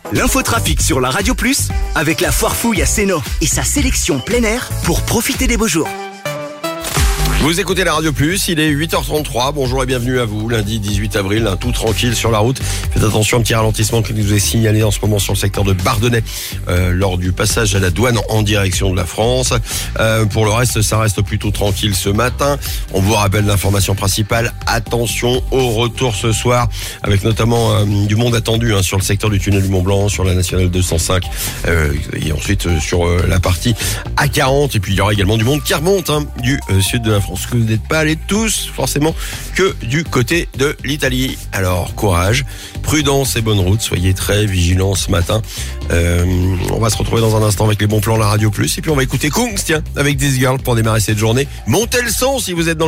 L'infotrafic sur la Radio Plus avec la Foire Fouille à Sénaux et sa sélection plein air pour profiter des beaux jours. Vous écoutez la Radio Plus, il est 8h33, bonjour et bienvenue à vous, lundi 18 avril, tout tranquille sur la route. Faites attention, un petit ralentissement qui nous est signalé en ce moment sur le secteur de Bardonnay, lors du passage à la douane en direction de la France. Pour le reste, ça reste plutôt tranquille ce matin. On vous rappelle l'information principale, attention au retour ce soir, avec notamment du monde attendu sur le secteur du tunnel du Mont-Blanc, sur la nationale 205, et ensuite sur la partie A40, et puis il y aura également du monde qui remonte du sud de la France. Que vous n'êtes pas allés tous forcément que du côté de l'Italie. Alors courage, prudence et bonne route, soyez très vigilants ce matin. On va se retrouver dans un instant avec les bons plans la Radio Plus, et puis on va écouter Kungs, tiens, avec This Girl pour démarrer cette journée. Montez le son si vous êtes dans